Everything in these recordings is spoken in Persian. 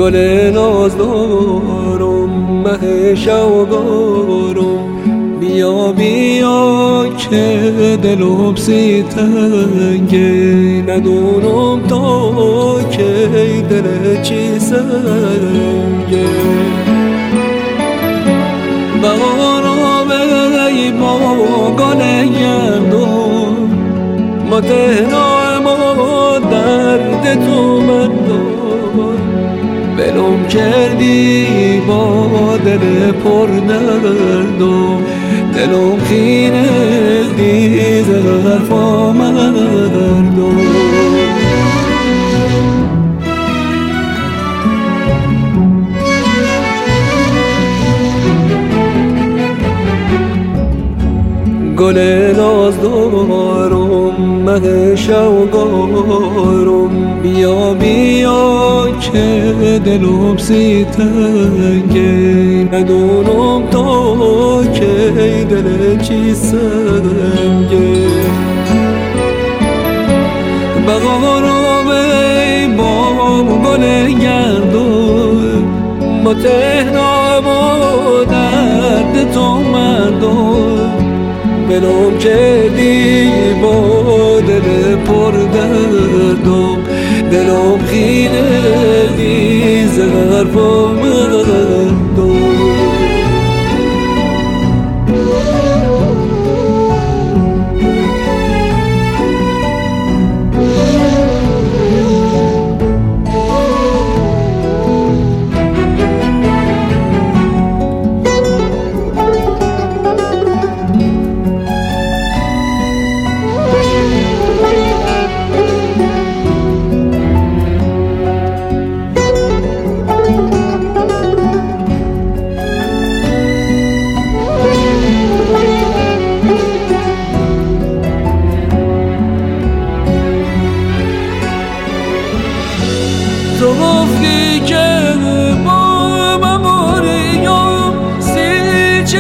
گل نازدارم مه شوقارم بیا بیا که دلم سی تنگه ندونم تا که دل چی سنگه بهارم ای با گل گردم ما تهنا ما درد تو من بلوم کردی با دل پر دردم دلم خینه دیز حرفا مردم گل نازدارم مه شوقارم بیا بیا که دلم سی تنگه ندونم تا که دل چی سنگه بهارم ای بام گل گردم ما تهنا ما درد تو مردم بلوم کردی با دل پر دردم دلم خیره دیز حرفا مردم تو گفتی که با مموریم سی چه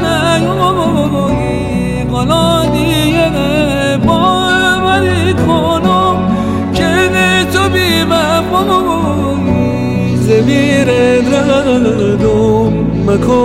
پناهی قلادیه با ولی کنم که تو بی وفایی زمیر دردم مکن